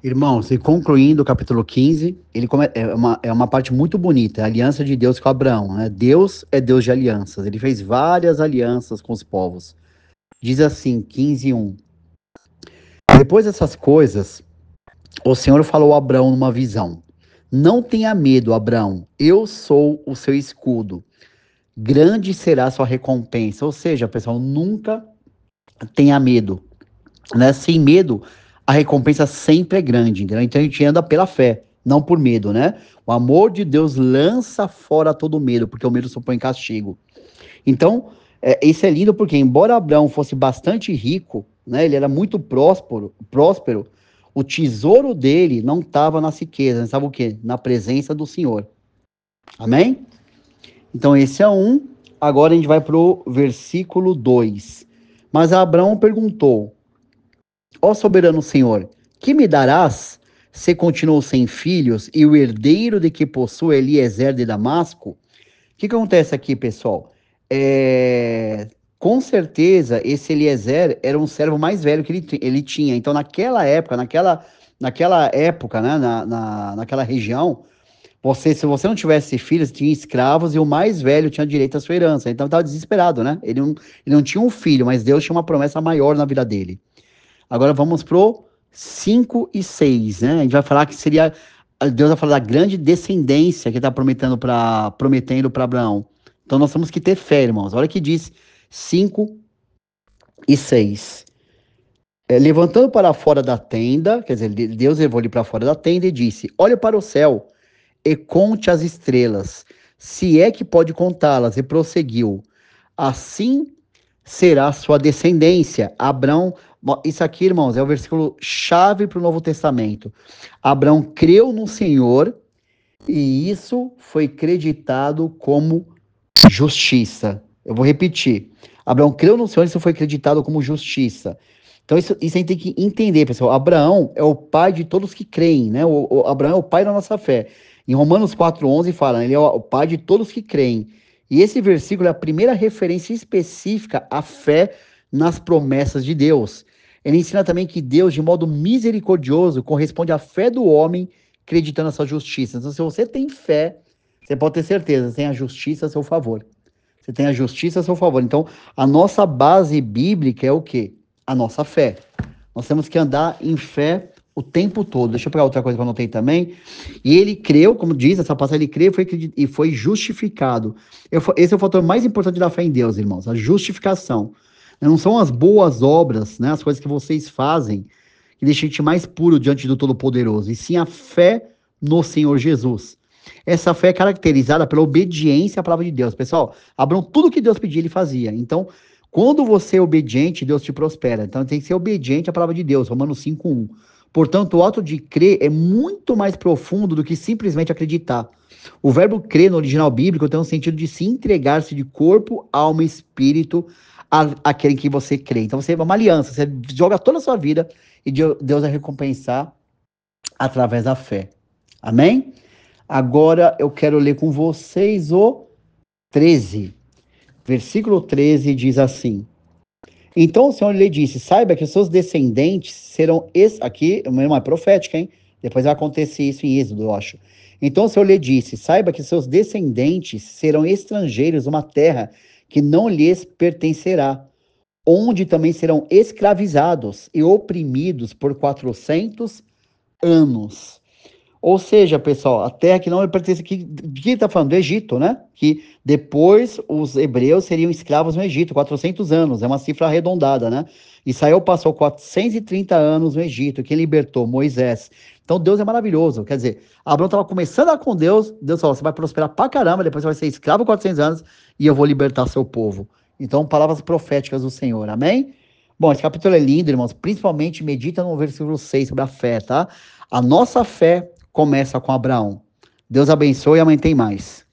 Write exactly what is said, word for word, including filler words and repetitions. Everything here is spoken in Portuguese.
Irmãos, e concluindo o capítulo quinze, ele come- é uma, é uma parte muito bonita, a aliança de Deus com Abraão, né? Deus é Deus de alianças, ele fez várias alianças com os povos. Diz assim, quinze, um. Depois dessas coisas, o Senhor falou a Abraão numa visão. Não tenha medo, Abraão, eu sou o seu escudo. Grande será a sua recompensa. Ou seja, pessoal, nunca tenha medo, né? Sem medo, a recompensa sempre é grande, entendeu? Então a gente anda pela fé, não por medo, né? O amor de Deus lança fora todo medo, porque o medo supõe castigo. Então, é, isso é lindo porque, embora Abraão fosse bastante rico, né? Ele era muito próspero, próspero, o tesouro dele não estava nas riquezas, sabe o quê? Na presença do Senhor. Amém? Então, esse é um. Agora a gente vai para o versículo dois. Mas Abraão perguntou: Ó soberano Senhor, que me darás se continuou sem filhos e o herdeiro de que possui Eliezer de Damasco? O que, que acontece aqui, pessoal? É, com certeza, esse Eliezer era um servo mais velho que ele, ti- ele tinha. Então, naquela época, naquela, naquela época, né, na, na, naquela região, você, se você não tivesse filhos, tinha escravos e o mais velho tinha direito à sua herança. Então, estava desesperado, né? Ele não, ele não tinha um filho, mas Deus tinha uma promessa maior na vida dele. Agora vamos pro cinco e seis, né? A gente vai falar que seria. Deus vai falar da grande descendência que está prometendo para prometendo para Abraão. Então nós temos que ter fé, irmãos. Olha o que diz cinco e seis. É, levantando para fora da tenda, quer dizer, Deus levou ele para fora da tenda e disse: Olhe para o céu e conte as estrelas, se é que pode contá-las. E prosseguiu: Assim será sua descendência. Abraão, isso aqui, irmãos, é o versículo chave para o Novo Testamento. Abraão creu no Senhor e isso foi creditado como justiça. Eu vou repetir. Abraão creu no Senhor e isso foi creditado como justiça. Então, isso, isso a gente tem que entender, pessoal. Abraão é o pai de todos que creem, né? O, o Abraão é o pai da nossa fé. Em Romanos quatro, onze fala, ele é o pai de todos que creem. E esse versículo é a primeira referência específica à fé nas promessas de Deus. Ele ensina também que Deus, de modo misericordioso, corresponde à fé do homem, acreditando nessa justiça. Então, se você tem fé, você pode ter certeza, você tem a justiça a seu favor. Você tem a justiça a seu favor. Então, a nossa base bíblica é o quê? A nossa fé. Nós temos que andar em fé o tempo todo. Deixa eu pegar outra coisa que eu anotei também. E ele creu, como diz essa passagem, ele creu foi, e foi justificado. Eu, esse é o fator mais importante da fé em Deus, irmãos, a justificação. Não são as boas obras, né, as coisas que vocês fazem, que deixam a gente mais puro diante do Todo-Poderoso, e sim a fé no Senhor Jesus. Essa fé é caracterizada pela obediência à palavra de Deus. Pessoal, Abraão, tudo que Deus pedia, ele fazia. Então, quando você é obediente, Deus te prospera. Então, tem que ser obediente à palavra de Deus. Romanos cinco, um. Portanto, o ato de crer é muito mais profundo do que simplesmente acreditar. O verbo crer no original bíblico tem um sentido de se entregar-se de corpo, alma e espírito àquele em que você crê. Então, você é uma aliança. Você joga toda a sua vida e Deus vai recompensar através da fé. Amém? Agora eu quero ler com vocês o treze. Versículo treze diz assim: Então o Senhor lhe disse: Saiba que os seus descendentes serão. Es... Aqui, uma é profética, hein? Depois vai acontecer isso em Êxodo, eu acho. Então o Senhor lhe disse: Saiba que seus descendentes serão estrangeiros numa terra que não lhes pertencerá, onde também serão escravizados e oprimidos por quatrocentos anos. Ou seja, pessoal, a terra que não pertence aqui, de quem está falando? Do Egito, né? Que depois os hebreus seriam escravos no Egito, quatrocentos anos, é uma cifra arredondada, né? Israel passou quatrocentos e trinta anos no Egito, quem libertou? Moisés. Então Deus é maravilhoso, quer dizer, Abraão estava começando com Deus, Deus falou, você vai prosperar pra caramba, depois você vai ser escravo quatrocentos anos e eu vou libertar seu povo. Então, palavras proféticas do Senhor, amém? Bom, esse capítulo é lindo, irmãos, principalmente medita no versículo seis sobre a fé, tá? A nossa fé começa com Abraão. Deus abençoe e amanhã tem mais.